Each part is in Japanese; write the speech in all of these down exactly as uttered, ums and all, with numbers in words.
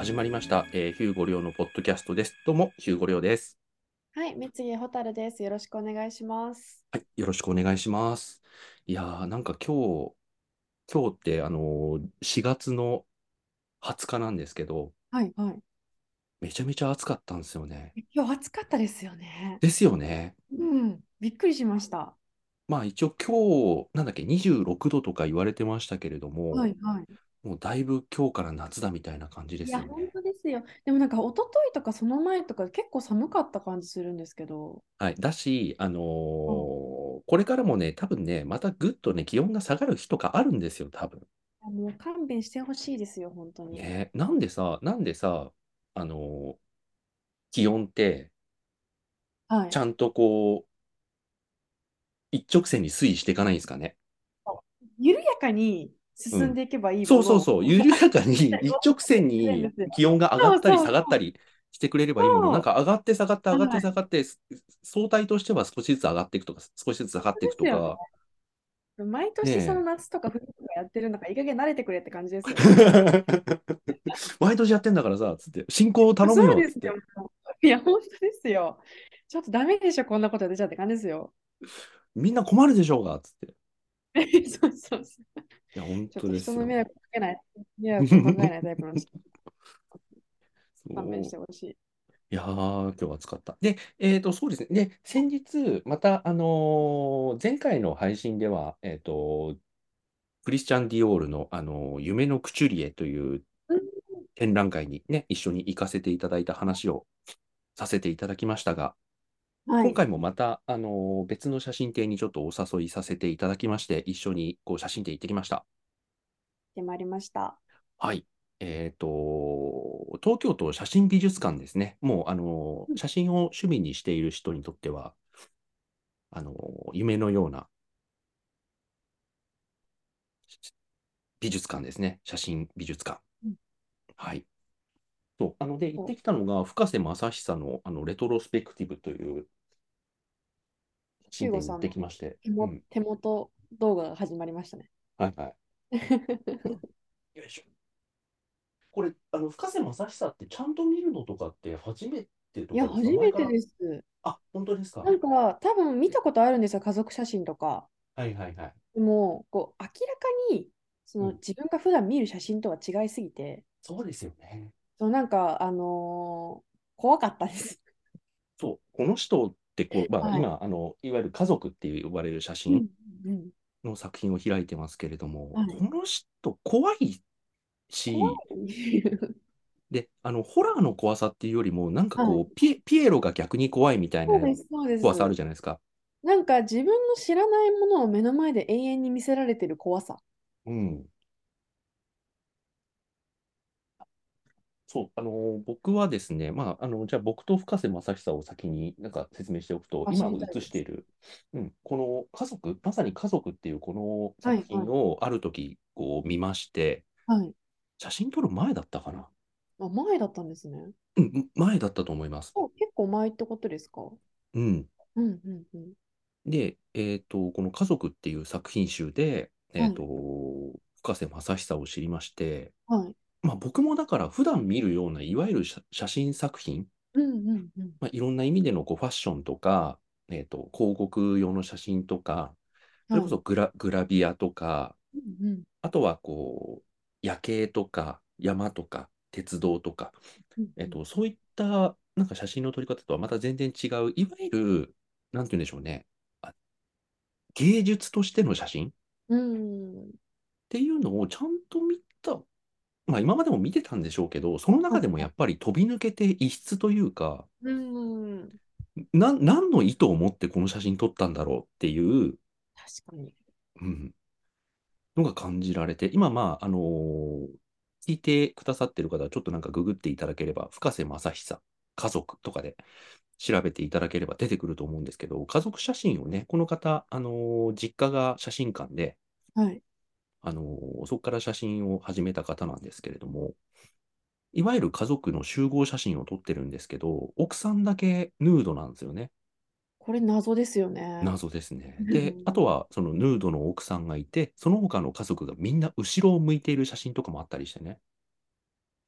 始まりました、えー、ヒューゴリョウのポッドキャストです。どうも、ヒューゴリョウです。 はい、三井ホタルです。よろしくお願いします。 はい、よろしくお願いします。いやー、なんか今日、今日って、あのーしがつのはつかなんですけど、 はいはい。 めちゃめちゃ暑かったんですよね。 今日暑かったですよね。 ですよね。 うん、びっくりしました。 まあ一応今日、なんだっけ、にじゅうろくどとか言われてましたけれども、 はいはい。 もうだいぶ今日から夏だみたいな感じでいや、本すよね。 当ですよ。でもなんか一昨日とかその前とか結構寒かった感じするんですけど。 はい。だし、あのーうん、いこれからもね、多分ね、またぐっとね、気温が下がる日とかあるんですよ、多分。 やもう勘弁してほしいですよ、本当に。 ね、なんでさ、なんでさ、あの、気温って、 はい。 ちゃんとこう、一直線に推移していかないんですかね。 緩やかにうん。 進んでいけばいいものを、 そうそうそう、緩やかに一直線にるんですよ。 気温が上がそうったりそうそう。 下がったりしてくれればいいもの、なんそか上がって下がってう。 上がってはい。 下がって、す相対としては少しずつ上がっていくとか、少しずつ下がっていくですよね。 とか、 毎年そのね夏とか冬とかやってるのか、いい加減慣れてくれって感じですよね。 え。毎年やってんだからさ、つって、進行を頼むよ、 そうですよ。 つって。 もういや、本当ですよ。ちょっとダメでしょ、こんなこと出ちゃって感じですよ。 みんな困るでしょうが、つって。いそうそうそう。 や、本ちょっ当ですよ。 と人の迷惑かけない、迷惑を考えないタイプの人、勘弁しそうてほしい。 いやー、今日は暑かった。で、えっと、そうですね。で、先日、また、あのー前回の配信では、えっと、クリスチャン・ディオールの、あのー夢のクチュリエといううん、 展覧会にね、一緒に行かせていただいた話をさせていただきましたが、 はい。 今回もまた、あのー別の写真展にちょっとお誘いさせていただきまして、一緒にこう写真展行ってきました。 決まりました。 はい。えっと、東京都写真美術館ですね。もう、あのー写真を趣味にしている人にとっては、あの、夢のような美術館ですね。写真美術館。 うん、 はい。そう。あの、で、行っこてきたのが、深瀬正久の、あの、レトロスペクティブという写ヒュ真展に行ってーゴさんのきまして。 手もうん。 手元動画が始まりましたね。 はいはい。よいしょ。これ、あの、深瀬正久ってちゃんと見るのとかって初めてといや、 かですか？ 初め前から。 てです。 あ、本当ですか？ なんか、多分見たことあるんですよ、家族写真とか。 はいはいはい。 でも、こう、明らかに、そうん。 の自分が普段見る写真とは違いすぎて、 そうですよね。 そう、なんか、あのー怖かったです。 そう。この人ってこう、まあ、 はい。 今、あの、いわゆる家族って呼ばれる写真うんうんの作品を開いてますけれども、 はい。 この人怖い怖し、 い。 で、あの、ホラーの怖さっていうよりも、なんかはい。 こう、ピエ、ピエロが逆に怖いみたいなそうです、そうで怖さあるす。 じゃないですか。 なんか自分の知らないものを目の前で永遠に見せられてる怖さ。 うん。そう、あの、僕はですね、まあ、あの、じゃあ僕と深瀬正久を先になんか説明しておくと、 あ、知今りたいです。 映している、うん、この家族、まさに家族っていうこの作はい、はい、 品をある時こう見まして、 はい。 写真撮る前だったかな。 あ、前だったんですね。 うん、前だったと思います。 お、結構前ってことですか？ うん。 うん、うん、うん。 で、えっと、この家族っていう作品集で、えっと、 はい、 深瀬正久を知りまして、 はい。 まあ、僕もだから普段見るようないわゆる写写真作品、 うん、うん、うん。 まあ、いろんな意味でのこうファッションとか、えーと、広告用の写真とか、それはい。 こそグラ、グラビアとか、 うん、うん、 あとはこう夜景とか山とか鉄道とか、 うん、うん。 えーと、そういったなんか写真の撮り方とはまた全然違う、いわゆる、なんて言うんでしょうね、あ芸術としての写真っうん、 ていうのをちゃんと見た、まあ今までも見てたんでしょうけど、そのはい。 中でもやっぱり飛び抜けて異質というか、 うん。 な、何の意図を持ってこの写真撮ったんだろうっていう、 確かに。 うん、のが感じられて、今、まあ、あのー聞いてくださってる方は、ちょっとなんかググっていただければ、深瀬正久、家族とかで調べていただければ出てくると思うんですけど、家族写真をね、この方、あのー実家が写真館で、 はい。 あのーそこから写真を始めた方なんですけれども、いわゆる家族の集合写真を撮ってるんですけど、奥さんだけヌードなんですよね。 これ謎ですよね。 謎ですね。で、あとはそのヌードの奥さんがいて、その他の家族がみんな後ろを向いている写真とかもあったりしてね。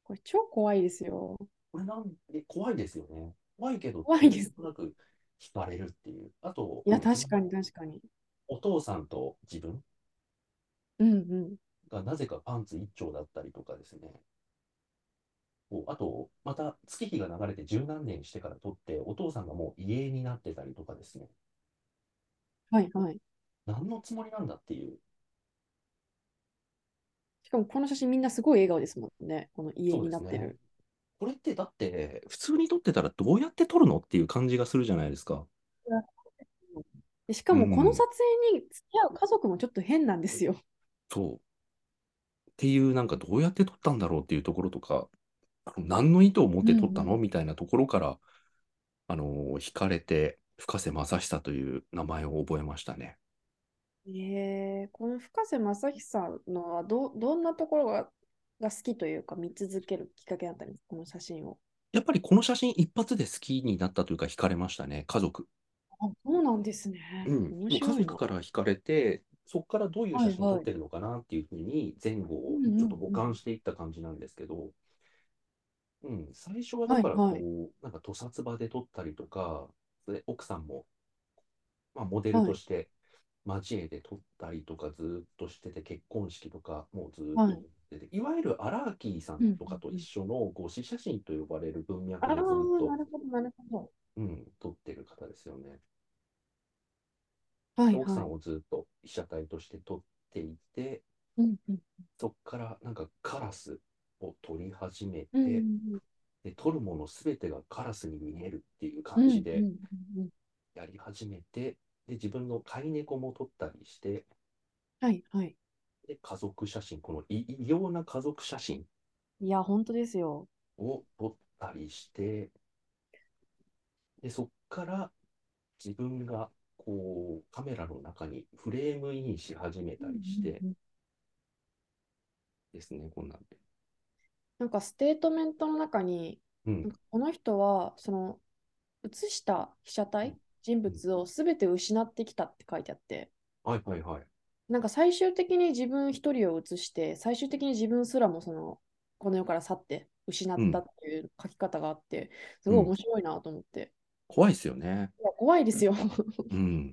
これ超怖いですよ。 これなんで怖いですよね。怖いけど、なん怖いです。 となく惹かれるっていう。あと、 いや、 うん、その確かに確かに。 お父さんと自分うんうん。 がなぜかパンツ一丁だったりとかですね。こうあと、また月日が流れて十何年してから撮って、お父さんがもう遺影になってたりとかですね。 はいはい。 何のつもりなんだっていう。 しかもこの写真みんなすごい笑顔ですもんね。この家そうですね。 になってる。 これってだって、普通に撮ってたらどうやって撮るのっていう感じがするじゃないですか。 でしかもこの撮うん。 影に付き合う家族もちょっと変なんですよ。 そう。っていう、なんかどうやって撮ったんだろうっていうところとか、あの何の意図を持っうんて撮ったのうみたいなところから、あのー惹かれて、深瀬正久という名前を覚えましたね。 ん。えー、この深瀬正久のはど、どんなところが、が好きというか見続けるきっかけだったんですか、この写真を。 やっぱりこの写真一発で好きになったというか惹かれましたね、家族。 あ、そうなんですね。 うん。もう家面白いな。 族から惹かれて、そこからどういう写真撮っはいはい。 てるのかなっていうふうに前後をうんうんちょっと俯うん。 瞰していった感じなんですけど、うん、最初はだからはいはい。 こう、なんか屠殺場で撮ったりとか、それ奥さんも、まあ、モデルはいとして交えて撮ったりとかずーっとしてて、結婚式とかもうずーっと撮はい。 ってて、いわゆるアラーキーさんうんうんとかとうん。 一緒の合死写真と呼ばれる文ああ、 脈でずーっと、 なるほどなるほど。 うん、撮ってる方ですよね。で奥さはいはい。 んをずっと被写体として撮っていて、 うんうんそこからなんかカラスを撮り始めうんて、 うんで撮るものすべてがカラスに見えるっていううん感じでうんうん。 やり始めて、で自分の飼い猫も撮ったりして、 はいはい。 で家族写真、この異異様な家族写真いや、本当ですよ。 を撮ったりして、でそこから自分がこうカメラの中にフレームインし始めうんたりしてうんうん。 ですね、こんなんで。 なんかステートメントの中に、 うん。 なんかこの人は、その、写した被写うん。 体、人うん。 物を全て失ってきたって書いてあって、 はいはいはい。 なんか最終的に自分一人を写して、最終的に自分すらもその、この世から去って失うん。 ったっていう書き方があって、すうん。 ごい面白いなと思って。 怖いですよね。 いや、怖いですよ。 うん。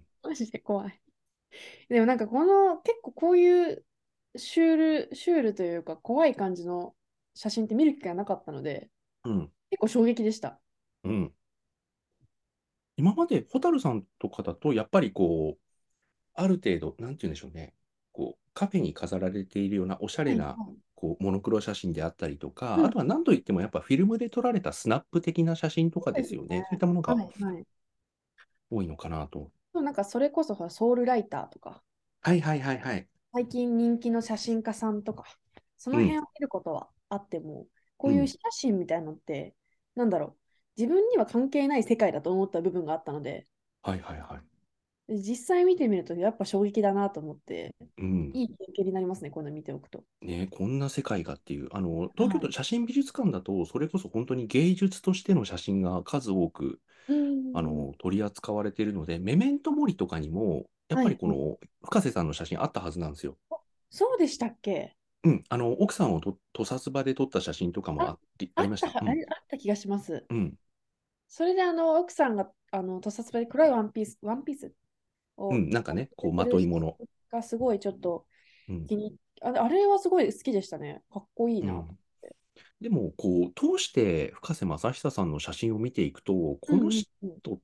マジで怖い。でもなんかこの結構こういうシュール、シュールというか怖い感じの写真って見る機会がなかったので、 うん。 結構衝撃でした。 うん。今まで蛍さんとかだと、やっぱりこう、ある程度、なんて言うんでしょうね。こう、カフェに飾られているようなおしゃれな、 はいはい。 こう、モノクロ写真であったりとか、あうん、 とは何と言ってもやっぱフィルムで撮られたスナップ的な写真とかそうですね。 ですよね。そういったものがはいはい。 多いのかなと。 でもなんかそれこそほらソウルライターとか、 はいはいはいはい。 最近人気の写真家さんとか、そのうん。 辺を見ることはあっても、こうん。 ういう写真みたいなのって、なんだろう、自分には関係ない世界だと思った部分があったので、 はいはいはい。 で実際見てみるとやっぱ衝撃だなと思って、 うん。 いい経験になりますね、こういうの見ておくと。 ね、こんな世界がっていう、あの、東京はい。 都写真美術館だと、それこそ本当に芸術としての写真が数多く、 うーん。 あの、取り扱われているので、メメントモリとかにも、やっはいはい。 ぱりこの、深瀬さんの写真あったはずなんですよ。 そうでしたっけ？ うん、あの、奥さんをと屠殺場で撮った写真とかもあ、 あり、ああった、 りました。 あうん、 れあった気がします。 うん、 それであの、奥さんが、あの、屠殺場で黒いワンピース、ワンピースをうん、なんかね、こう、ま着てる写といもの。 真がすごいちょっとうん、 気に、あれ、あれはすごい好きでしたね。かっこいいなと思っうん。 て。 でも、こう、通して深瀬正久さんの写真を見ていくと、 うんうこの人んうん。 って、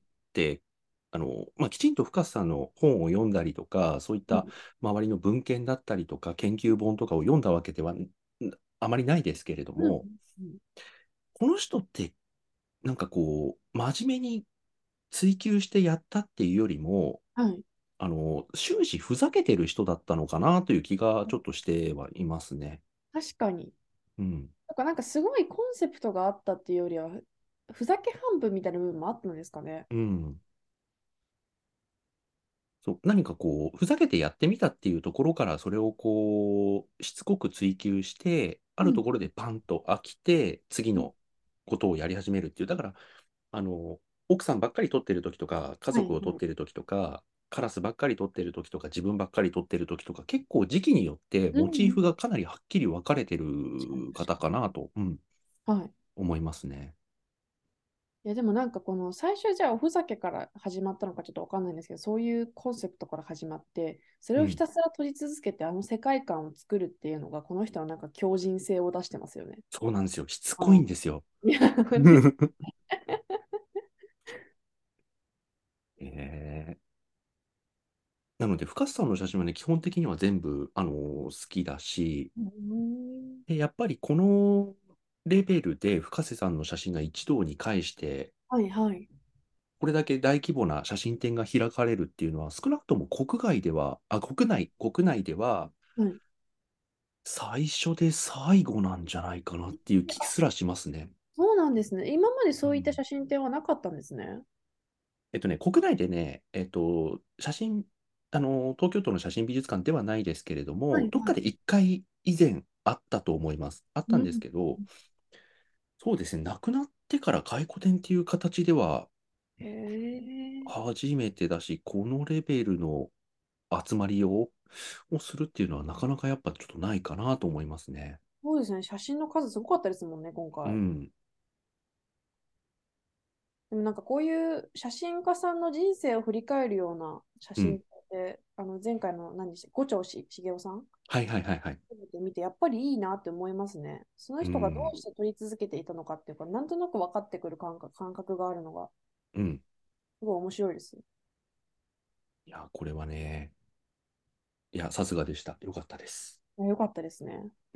あの、まあ、きちんと深瀬さんの本を読んだりとか、そういったうん周りの文献だったりとか、研究本とかを読んだわけではんあまりないですけれどうんも、 うん。 この人って、なんかこう、真面目に追求してやったっていうよりも、 はい。 あの、終始ふざけてる人だったのかなという気がちょっとしてはいますね。 確かに。 うん。 なんか、なんかすごいコンセプトがあったっていうよりは、ふふざけ半分みたいな部分もあったんですかね。 うん。そう、何かこう、ふざけてやってみたっていうところから、それをこう、しつこく追求して、あうんるところでパンと飽きて、次うん。 のことをやり始めるっていう。だから、あの、奥さんばっかり撮ってる時とか、家族を撮っはいはい。 てる時とか、カラスばっかり撮ってる時とか、自分ばっかり撮ってる時とか、結構時期によってうんうん。 モチーフがかなりはっきり分かれてる確かに確かに。 方かなと。うん。 はい。 思いますね。 いや、でもなんかこの最初じゃあおふざけから始まったのかちょっとわかんないんですけど、そういうコンセプトから始まって、それうん。 をひたすら撮り続けてあの世界観を作るっていうのが、この人はなんか強靭性を出してますよね。 そうなんですよ。しつこいあんですよ。 いや、本当です。 えーなので、深瀬さんの写真はね、基本的には全部、あのー好きだし、 うーん。 で、やっぱりこのレベルで深瀬さんの写真が一堂に会して、 はいはい。 これだけ大規模な写真展が開かれるっていうのは、少なくとも国外では、あ、国内、国内では、 はい。 最初で最後なんじゃないかなっていう気すらしますね。 そうなんですね。今までそういったうん写真展はなかったんですね。 えっとね、国内でね、えっと、写真、あの、東京都の写真美術館ではないですけれども、どっはいはい。 かで一回以前あったと思います。あったんですうん。 けど、そうですね、亡くなってから回顧展っていう形ではへえ。 初めてだし、このレベルの集まりを、をするっていうのはなかなかやっぱちょっとないかなと思いますね。 そうですね。写真の数すごかったですもんね、今回。 うん、 でもなんかこういう写真家さんの人生を振り返るような写真っうん。 て、あの前回の何でした五条し茂雄さんはいはいはいはい。 で見て、やっぱりいいなって思いますね。その人がどうん、 うして撮り続けていたのかっていうか、なんとなく分かってくる感覚、感覚があるのが、 うん。 すごい面白いです。 いや、これはね、いや、さすがでした。よかったです。 よかったですね。 うん。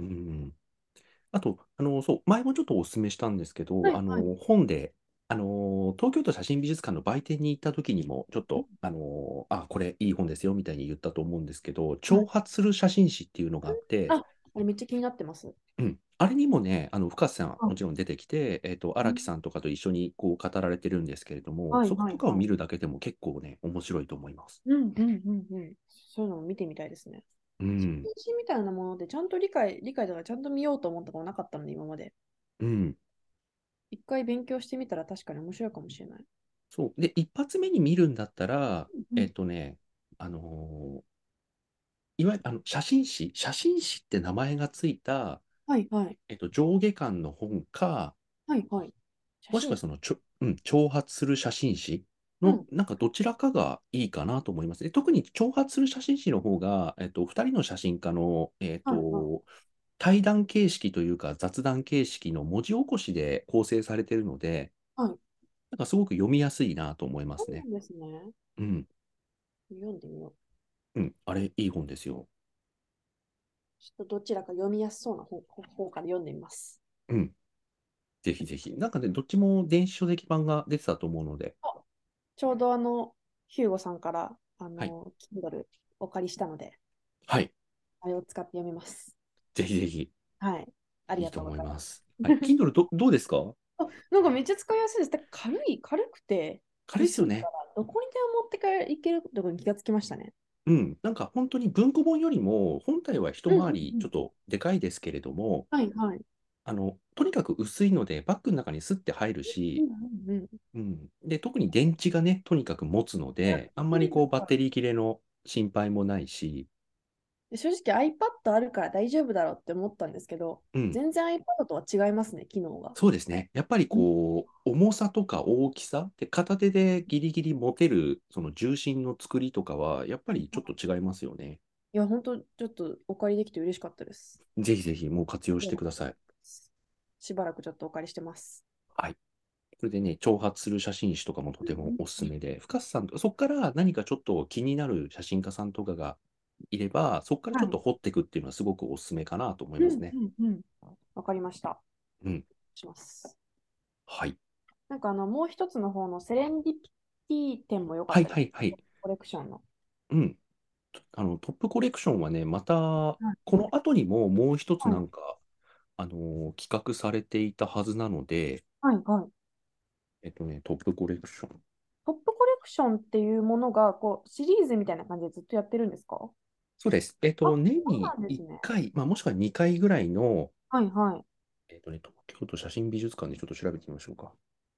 あと、あの、そう、前もちょっとお勧めしたんですけど、 はいはい。 あの、本で、あの、東京都写真美術館の売店に行った時にも、ちょっと、あの、あ、これいい本ですよ、みたいに言ったと思うんですけど、 はい。 挑発する写真誌っていうのがあって、 あ、あれめっちゃ気になってます。 うん。あれにもね、あの、深瀬さんはい。 もちろん出てきて、えっと、荒木さんとかと一緒にこう語られてるんですけれども、 はいそことかをはいはい。 見るだけでも結構ね、面白いと思います。 うんうんうんうん。そういうのも見てみたいですね。写うん。 真みたいなものでちゃんと理解、理解とかちゃんと見ようと思ったことなかったので、今まで。 うん。 一回勉強してみたら確かに面白いかもしれない。 そう。で、一発目に見るんだったら、えうん。 っとね、あのーいわゆるあの写真誌、写真誌って名前がついた、 はいはい。 えっと、上下巻の本か、 はいはい。写もしく真。 はそのちょ、うん、挑発する写真誌の、 うん。 なんかどちらかがいいかなと思います。で特に挑発する写真誌の方が、えっと、ふたりの写真家の、えっはいはい。 と、対談形式というか雑談形式の文字起こしで構成されているので、 はい。 なんかすごく読みやすいなと思いますね。 そうなんですね。 うん、 読んでみよう。 うん、あれいい本ですよ。 ちょっとどちらか読みやすそうな方方から読んでみます。 うん、ぜひぜひ。なんかね、どっちも電子書籍版が出てたと思うので、 あちょうどあの、ヒューゴさんからあはい。 の、Kindle お借りしたので、 はい。 あれを使って読みます。 ぜひぜひ、 はい。ありがいいと思いとうございます。 ます。はい。Kindle ど、どうですか？ あ、なんかめっちゃ使いやすいです。だから軽い、軽くて、薄いか軽いですよね。 ら、どこにでも持って帰いけるところに気がつきましたね。 うん。なんか本当に文庫本よりも、本体は一うんうん回りうん。 ちょっとでかいですけれども、 はいはい。 あの、とにかく薄いので、バッグの中にスッて入るうんし、 うんうん。 うん。で、特に電池がね、とにかく持つのいや、 で、あんま本当りこうバッになんか、 テリー切れの心配もないし、 正直 iPad あるから大丈夫だろうって思ったんですけど、 うん。 全然 iPad とは違いますね、機能が。 そうですね。やっぱりうん。 こう、重さとか大きさで、片手でギリギリ持てる、その重心の作りとかは、やっぱりちょっと違いますよね。 いや、本当ちょっとお借りできて嬉しかったです。 ぜひぜひ、もう活用しでもてください。 しばらくちょっとお借りしてます。 はい。それでね、挑発する写真誌とかもとてもおすすめで、深瀬さんと、そこから何かちょっと気になる写真家さんとかがいれば、そこからちょっはい。 と掘っていくっていうのはすごくおすすめかなと思いうんますね。 うんうん。わかりました。 うん。 します。 はい。 なんかあの、もう一つの方のセレンディピティ展も良かはいったです。 はいはい。 コレクションの。 うん。あの、トップコレクションはね、また、 はいこの後にももう一つはいなんか、あのー企画されていたはずなので、 はいはい。 えっとね、トップコレクション。 トップコレクションっていうものがこうシリーズみたいな感じでずっとやってるんですか？ そうです。えっあ、 と、年そうに1 なんですね。 回、まあ、もしくはにかいぐらいの、 はいはい。 えっとね、東京都写真美術館でちょっと調べてみましょうか。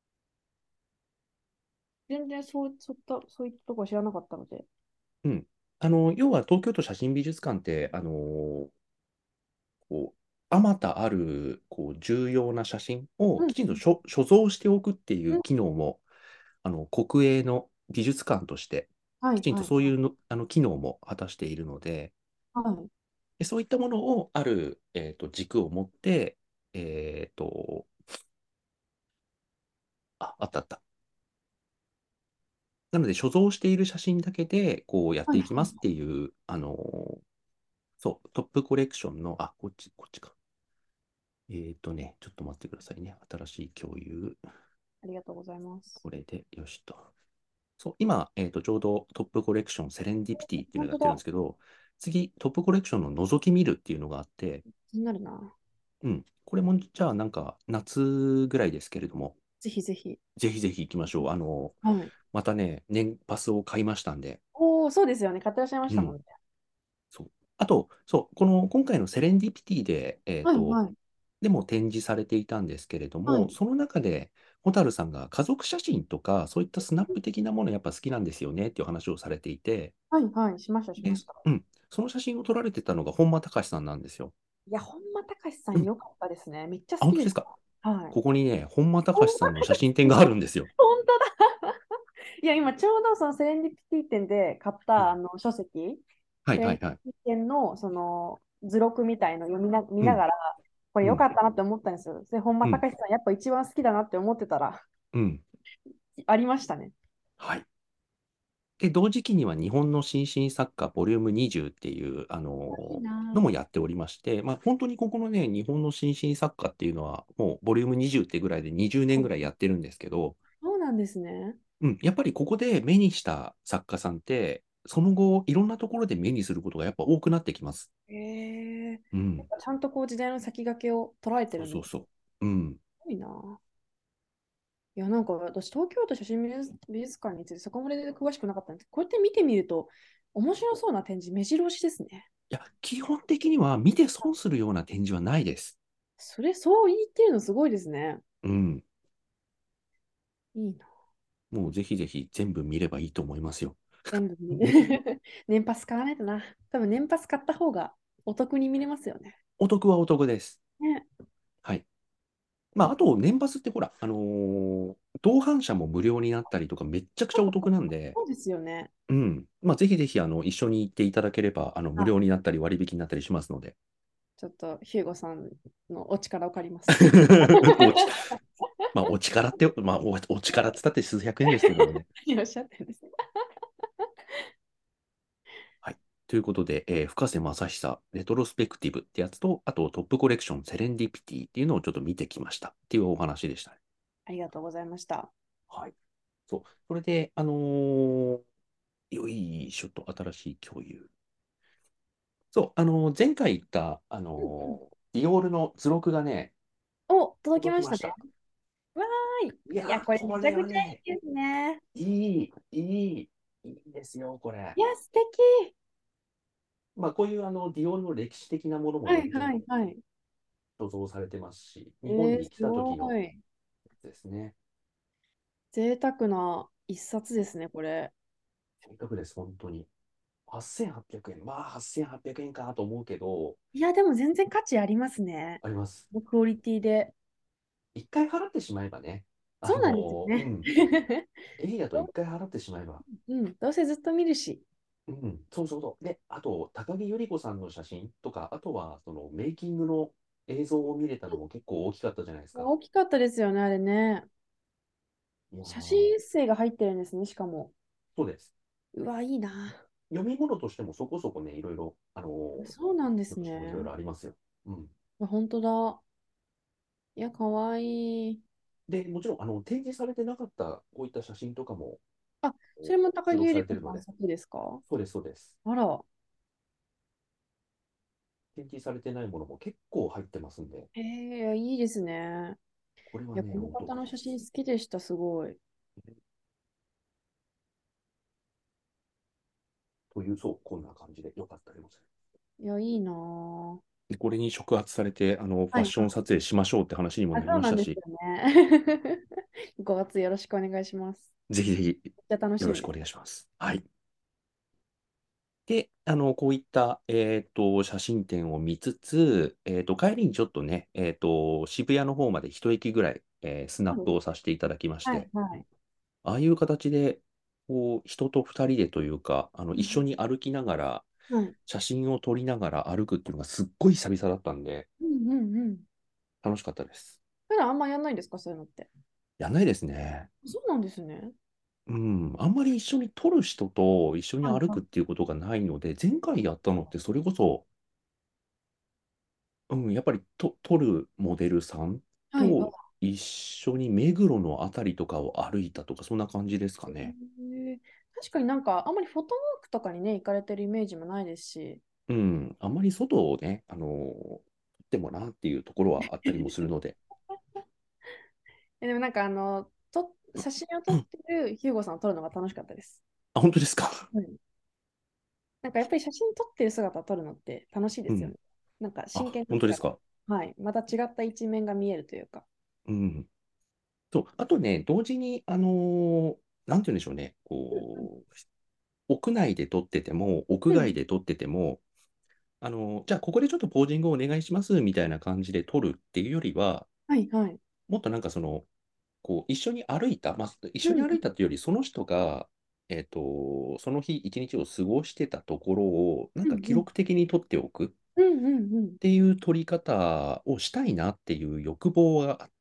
全然そう、そういった、そういったところ知らなかったので。 うん。あの、要は東京都写真美術館って、あの、こう、 あまたあるこう重要な写真をうん。 きちんと所、所蔵しておくっていうん。 う機能も、あの国営の美術館として、きちんとはいはい。 そういうのあの機能も果たしているので、 はい。 でそういったものをある、えーと、軸を持って、えーと、あ、あったあった。なので、所蔵している写真だけでこうやっはいていきますっはい。 ていう、あのーそう、トップコレクションの、あ、こっち、こっちか。えっとね、ちょっと待ってくださいね。新しい共有。 ありがとうございます。 これで、よしと。そう、今、えっと、ちょうどトップコレクションセレンディピティっていうのをやってるんで本当だ。 すけど、次、トップコレクションの覗き見るっていうのがあって、 気になるな。 うん、これも、じゃあ、なんか、夏ぐらいですけれども、 ぜひぜひ。 ぜひぜひ行きましょう。あの、 はい。 またね、年パスを買いましたんで、 おお、そうですよね。買ってらっしゃいましうん、 たもんね。 そう。あと、そう、この、今回のセレンディピティで、えっと、 はいはい。 でも展示されていたんですけれども、 はい。 その中で、蛍さんが家族写真とか、そういったスナップ的なものやっぱ好きなんですよねっていう話をされていて、 はいはい。しましたしで、 ました。 うん、その写真を撮られてたのが本間隆さんなんですよ。 いや、本間隆さうん。 ん良かったですね。めっちゃあ、 好きでし本当ですか？ た。はい。 ここにね、本間本隆さんの写真展間があるんですよ。 本当だ。いや、今ちょうどそのセレンディピティ展で買っうん、 たあの書籍、セレンディはいはいはい。 ピティ展のその図録みたいのを読みな、見うん、 ながら、これ良うん、 かったなって思ったんですよ。で、本間うん、 隆さん、やっぱ一番好きだなって思ってたら、 うん。 ありましたね。 はい。で、同時期には日本の新進作家ボリュームにじゅうっていう、あのいいなのもやっておりまして、まあ、本当にここのね、日本の新進作家っていうのは、もうボリュームにじゅうってぐらいでにじゅうねんぐらいやってるんですけど、 そうなんですね。 うん、やっぱりここで目にした作家さんって、その後、いろんなところで目にすることがやっぱ多くなってきます。 へえ。 うん、 やっぱちゃんとこう時代の先駆けを捉えてるんです。すそうそうそう。うん。 ごいな。いや、なんか私、東京都写真美術美術館についてそこまで詳しくなかったんですけど、こうやって見てみると、面白そうな展示、目白押しですね。 いや、基本的には見て損するような展示はないです。 それ、そう言ってるのすごいですね。 うん。 いいな。 もうぜひぜひ全部見ればいいと思いますよ。 全部見る。年パス買わないとな。多分年パス買った方がお得に見れますよね。 お得はお得です。 ね。 はい。まあ、あと、年パスってほら、あのー同伴者も無料になったりとか、めっちゃくちゃお得なんで、 そうですよね。 うん。まあ、ぜひぜひ、あの、一緒に行っていただければ、あの、無あ、 料になったり、割引になったりしますので。 ちょっとヒューゴさんのお力を借ります。 おち、まあ、お力って、まあ、お、お力っつったって数百円ですけどもね。 いらっしゃってるんですね。 はい。ということで、えー深瀬正久、レトロスペクティブってやつと、あとトップコレクション、セレンディピティっていうのをちょっと見てきましたっていうお話でしたね。 ありがとうございました。 はい。そう。それで、あのーよいしょと、新しい共有。そう、あのー前回言った、あうんうん。 のーディオールの図録がね、 お、届きましたね。 届きました。 わーい。いや、 いやー、 これめこちゃくちゃいれはね、 いですね。 いい、いい、いいですよ、これ。 いや、素敵。 まあ、こういうあのディオールの歴史的なものもね、 はい全部はいはい。 所蔵されてますし、 え日本ー、すに来た時のごい。 やつですね。 贅沢な一冊ですね、これ。 せっかくです、本当に。はっせんはっぴゃくえん。まあ、はっせんはっぴゃくえんかと思うけど、 いや、でも全然価値ありますね。 あります。 クオリティで。 一回払ってしまえばね、あそうなんですよの、うね。 ん、エリアと一回払ってしまえば、 うん、どうせずっと見るし。 うん、そうそうそう。で、あと、高木百合子さんの写真とか、あとは、そのメイキングの映像を見れたのも結構大きかったじゃないですか。 大きかったですよね、あれね。 いや写真ー、 エッセイが入ってるんですね、しかも。 そうです。 うわ、いいな。 読み物としてもそこそこね、いろいろ、あのーそうなんですよしもいろいね。 ろありますよ。うん。 本当だ。いや、かわいい。 で、もちろん、あの、展示されてなかったこういった写真とかもあ、それも高収録木百されてるので、 合子さん作ですか？ そうです、そうです。 あら。 展示されてないものも結構入ってますんで、 ええ、いいですね。いや、 これはね、 このお方の写真得です。 好きでした、すごい。 という、そう、こんな感じでよかったでございます。 いや、いいなぁ。 でこれに触発されて、あの、ファッはいはい。 ション撮影しましょうって話にもあ、 なりそうましたし、 なんですよね。ごがつよろしくお願いします。 ぜひぜひめっちゃ楽しみ。 よろしくお願いします。はい。 で、あの、こういった、えっと、写真展を見つつ、えっと、帰りにちょっとね、えっと、渋谷の方まで一駅ぐらい、えースナップをそうです。 させていただきましはい、 て、 はい。 ああいう形で、こう、人と二人でというか、あの、一緒うんに歩きながら、 はい。 写真を撮りながら歩くっていうのがすっごい久々だったんで、 うんうんうん。 楽しかったです。 普段あんまやんないんですか、そういうのって。 やんないですね。 そうなんですね。 うん、あんまり一緒に撮る人と一緒にはい、 歩くっはていうことがないので、前回やったのってそれこそ、うん、やっぱりと撮るモデルさんい。はい、はと一緒に目黒のあたりとかを歩いたとか、そんな感じですかい。 ね。 へー確かになんか、あんまりフォトワークとかにね、行かれてるイメージもないですし。 うん、あんまり外をね、あの撮ってもなっていうところはあったりもするので。 えでもなんかあの、と、写真を撮ってるヒューゴさんを撮るのが楽しかったです。 あ、本当ですか？ はい。なんかやっぱり写真撮ってる姿を撮るのって楽しいうん。 ですよね。なんか真あ、 剣だから、 本当ですか？ はい。また違った一面が見えるというか。 うん。そう、あとね、同時に、あのーなんて言うんでしょうね、こう、屋内で撮ってても、屋うん。 外で撮ってても、あのーじゃあ、ここでちょっとポージングをお願いしますみたいな感じで撮るっていうよりは、 はいはい。 もっとなんかその、こう、一緒に歩いた、まあ、一緒にうん歩いたっていうより、その人が、えっと、その日一日を過ごしてたところを、なんか記うんうん録的に撮っておくっうんうんうん。 ていう撮り方をしたいなっていう欲望があって、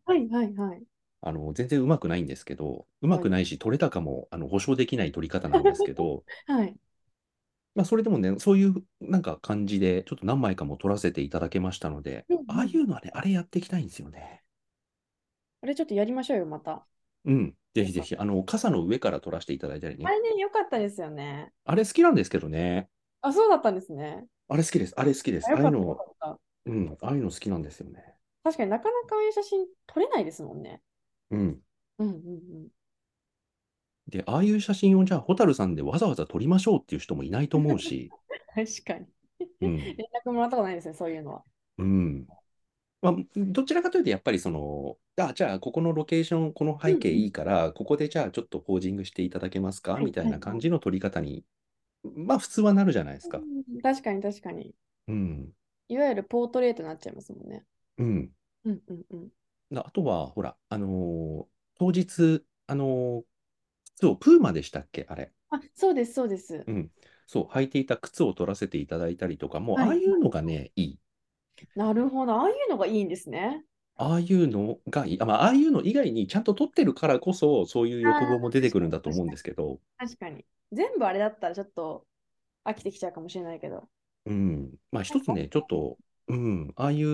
はいはいはい。 あの、全然うまくないんですけど、うまはい。 くないし、撮れたかも、あの、保証できない撮り方なんですけど、 はい。 まあ、それでもね、そういうなんか感じで、ちょっと何枚かも撮らせていただけましたので、 うんああうん。 いうのはね、あれやっていきたいんですよね。 あれちょっとやりましょうよ、また。 うん。ぜよかったひぜひ、あの、傘の上から撮らせていただいたりね。 あれね、良かったですよね。 あれ好きなんですけどね。 あ、そうだったんですね。 あれ好きです。あれ好きであ、 す。 よかったよああいうの、 かった。 うん、ああいうの好きなんですよね。 確かになかなかああいう写真撮れないですもんね。 うん。 うんうんで、ああいう写真をじゃあ、ホタルさんでわざわざ撮りましょうっていう人もいないと思うし、 うん。確かに。 うん。 連絡もらったことないですね、そういうのは。 うん。まあ、どちらかというと、やっぱりその、あ、じゃあ、ここのロケーション、この背景うんうん。 いいから、ここでじゃあ、ちょっとポージングしていただけますかはいみたいなはいはい。 感じの撮り方に、まあ、普通はなるじゃないですか。 うん確かに確かに。 うん。 いわゆるポートレートになっちゃいますもんね。 うん。 うんうんうん。 なあとは、ほら、あのー当日、あのー靴を、プーマでしたっけあれ。 あ、そうです、そうです。 うん。そう、履いていた靴を取らせていただいたりとかも、 はい。 ああいうのがね、いい。 なるほど。ああいうのがいいんですね。 ああいうのがいい。あ、まあ、ああいうの以外にちゃんと取ってるからこそ、そういうあ欲望あ、 も出てくるん確かに、 だと思うんで確かに。 すけど、 確かに。全部あれだったらちょっと飽きてきちゃうかもしれないけど。 うん。まあ、 なんか、 一つね、ちょっと、うん、ああいう、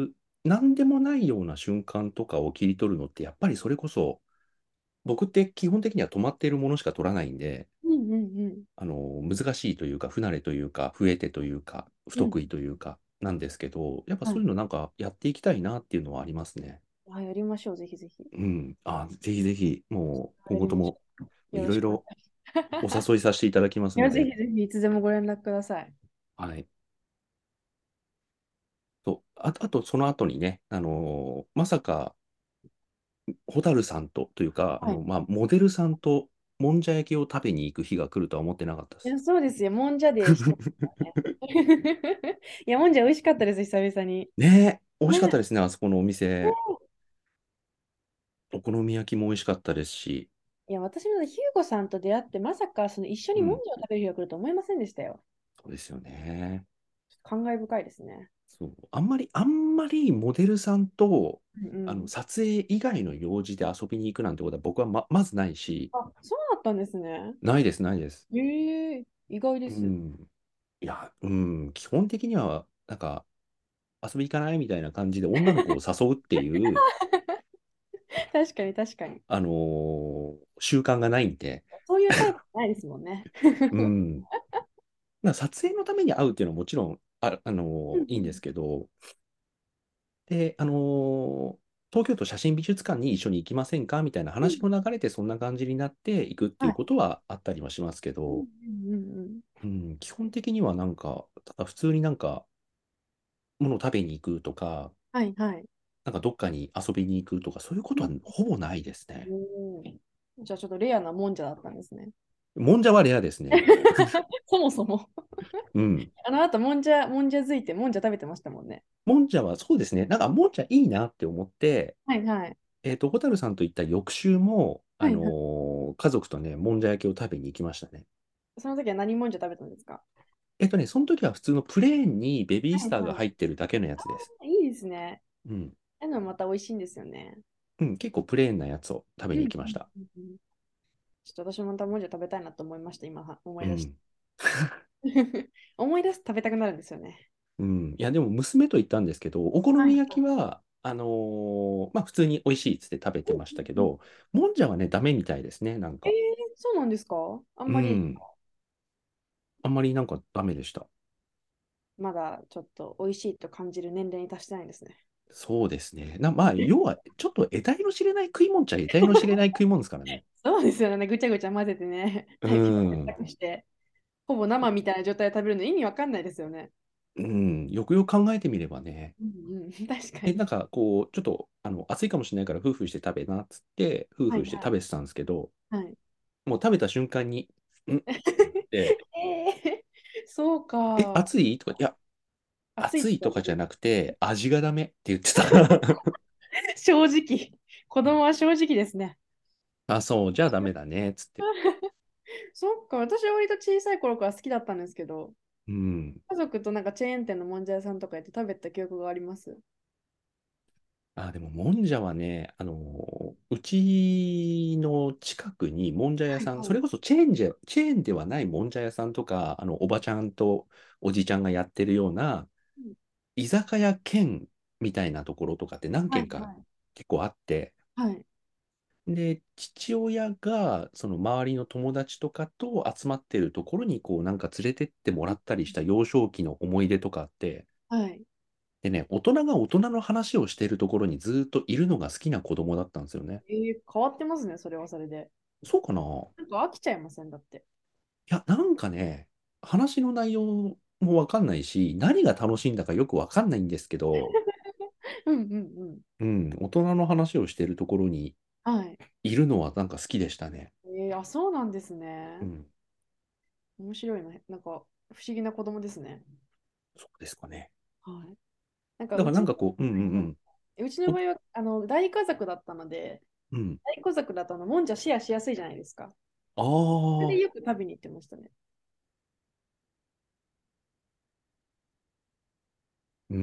なんでもないような瞬間とかを切り取るのって、やっぱりそれこそ、僕って基本的には止まっているものしか撮らないんで、 うんうんうん。 あの、難しいというか、不慣れというか、不得手というか、不うん。 得意というか、なんですけど、やっぱはい。 そういうのなんかやっていきたいなっていうのはありますね。 あ、やりましょう、ぜひぜひ。 うん。あ、ぜひぜひ、もう、今後とも、 やりましょう。よろしくお願いろいろいします。 お誘いさせていただきまいや、ぜすので、 ひぜひ、いつでもご連絡ください。 はい。と、あ、あと、その後にね、あのーまさか、蛍さんと、というか、あはい。 の、まあ、モデルさんと、もんじゃ焼きを食べに行く日が来るとは思ってなかったです。 いや、そうですよ。もんじゃでしてますね。いや、もんじゃ美味しかったです、久々に。 ねえ、美味しかったね。 ですね、あそこのお店。 ねお好み焼きも美味しかったですし、 いや、私もヒューゴさんと出会って、まさかその一緒にもんうん、 じゃを食べる日が来ると思いませんでしたよ。 そうですよね。 感慨深いですね。 そう、あんまり、あんまりモデルさんと、あの、 うんうん。 撮影以外の用事で遊びに行くなんてことは僕はま、まずないし、 あ、そうだったんですね。 ないです、ないです。 ええ意外でうす。 ん。いや、うん、基本的には、なんか、遊び行かないみたいな感じで女の子を誘うっていう、 確かに確かに。 あのー習慣がないんで、 そういうタイプないですもんね。 うん。まあ撮影のために会うっていうのはもちろん、あ、あのうんうんーいいんですけど、で、あのー東京都写真美術館に一緒に行きませんかみたいな話うんの流れでそんな感じになっていくっていはい。 うことはあったりはしますけうんど、 うんうんうん。 うん、基本的にはなんか、ただ普通になんか、ものを食べに行くとか、 はいはい。 なんかどっかに遊びに行くとか、そういうことはほぼないですね。 おーじゃあちょっとレアなもんじゃだったんですね。 もんじゃはレアですね。 そもそも。 うん。 あの後、もんじゃ、もんじゃづいて、もんじゃ食べてましたもんね。 もんじゃはそうですね。なんかもんじゃいいなって思って、 はいはい。 えっと、ホタルさんと行った翌週も、あのはいはい。 ー家族とね、もんじゃ焼きを食べに行きましたね。 その時は何もんじゃ食べたんですか？ えっとね、その時は普通のプレーンにベビースターがはいは入ってるだけのやつです。 い。いいですね。 うん。 あのまた美味しいんですよね。 うん、結構プレーンなやつを食べうんうんに行きました。 うんうん。ちょっと私もまたもんじゃ食べたいなと思いました、今は思い出して。 うん。 思い出すと食べたくなるんですよね。 うん。いや、でも娘と行ったんですけど、お好はい。 み焼きは、あのーまあ普通に美味しいっつって食べうんてましたけうんうん。 ど、もんじゃはね、ダメみたいですね、なんえー、 か。 そうなんですか？あんまりうん。あんまりなんかダメでした。 まだちょっと美味しいと感じる年齢に達してないんですね。 そうですね。な、まあ、要は、ちょっと得体の知れない食い物っちゃ得体の知れない食い物ですからね。 そうですよね。ぐちゃぐちゃ混ぜてね、 う結構選ん。 択して、ほぼ生みたいな状態で食べるの意味わかんないですよね。 うん。よくよく考えてみればね。 うんうん、確かえ、 に。 なんか、こう、ちょっと、あの、暑いかもしれないから、夫婦して食べなっつって、夫婦してはいはい食べてたんですけど、 はい。 もう食べた瞬間に、んって、 えー、そうえ、 か。 暑いとか、いや、 暑いって暑いとかじゃ言われる。 なくて、味がダメって言ってた。 正直。子供は正直ですね。 あ、そう、じゃあダメだね、つって。 そっか、私は割と小さい頃から好きだったんですけど、 うん。 家族となんかチェーン店のもんじゃ屋さんとか行って食べた記憶があります。 あ、でも、もんじゃはね、あのうちの近くにもんじゃ屋さん、 はいはい。 それこそチェーンじゃ、チェーンではないもんじゃ屋さんとか、あの、おばちゃんとおじちゃんがやってるような、 うん。 居酒屋兼みたいなところとかって何軒かはいはい。 結構あって、 はい。 で、父親が、その周りの友達とかと集まってるところに、こう、なんか連れてってもらったりした幼少期の思い出とかあって、 はい。 でね、大人が大人の話をしているところにずっといるのが好きな子供だったんですよね。 えー、変わってますね、それはそれで。 そうかな。 なんか飽きちゃいませんだって。 いや、なんかね、話の内容もわかんないし、何が楽しいんだかよくわかんないんですけど、 うんうんうん。 うん、大人の話をしているところにはい。 いるのはなんか好きでしたね。 えー、あ、そうなんですね。 うん、 面白いな。なんか不思議な子供ですね。 そうですかね。 はい。なんかだうちの、 からなんかこう、うんうんうはいはん。 い、うちのお場合はあの大家族だったので、 うん。 大家族だとあのもんじゃシェアしやすいじゃないですか。 あそれであ、 よく食べに行ってましたね。 うん。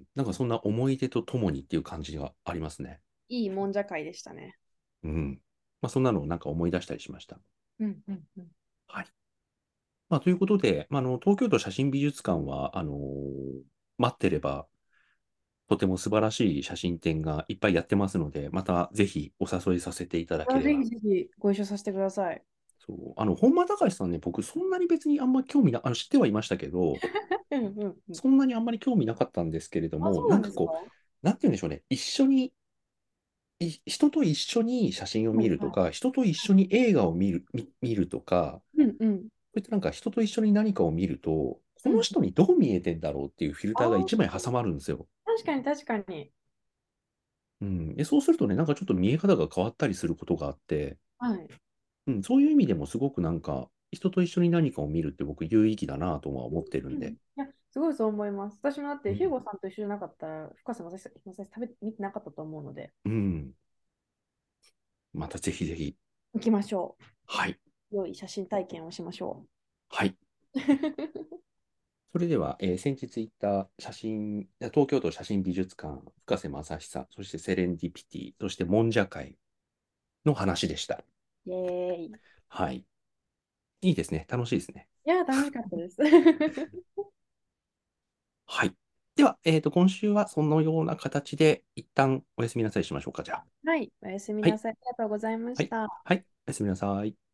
なんかそんな思い出とともにっていう感じがありますね。 いいもんじゃ会でしたね。 うん。まあそんなのをなんか思い出したりしました。 うんうんうん。 はい。まあということで、まあ、あの東京都写真美術館は、あのー待ってればとても素晴らしい写真展がいっぱいやってますので、またぜひお誘いさせていただけあ、 れば。 ぜひぜひご一緒させてください。 そう、あの、本間隆さんね、僕そんなに別にあんま興味な、あの、知ってはいましたけど、 うんうんうん。 そんなにあんまり興味なかったんですけれどあ、 も、 そうなんですか？ なんかこう、 はなんて言うんでしょうね、一緒に、い人と一緒に写真を見いはい。 るとか、人と一緒に映画を見る、見、見るとか、 うんうん。 こういったなんか人と一緒に何かを見ると、こうん。 の人にどう見えてんだろうっていうフィルターがあー、 一枚挟まるんですよ。 確かに確かに。 うん。で、そうするとね、なんかちょっと見え方が変わったりすることがあって、 はい。 うん、そういう意味でもすごくなんか、人と一緒に何かを見るって僕有意義だなとは思ってるうん。 んで。 いや、すごいそう思います。私もだって、ヒューうん。 ゴさんと一緒じゃなかったら、深瀬正久正久食べ、見てなかったと思うので、 うん。またぜひぜひ。 行きましょはい。 う。良い写真体験をしましょはい。 う。 それでは、えー先日行った写真、東京都写真美術館、深瀬正久、そしてセレンディピティ、そしてもんじゃ会の話でした。 イェーイ。 はい。いいですね。楽しいですね。 いや、楽しかったです。 はい。では、えっと、今週はそのような形で、一旦おやすみなさいしましょうか、じゃあ。 はい、おやすみはい。 なさい。ありがとうございまはい。 した。 はい。おやすみなさい。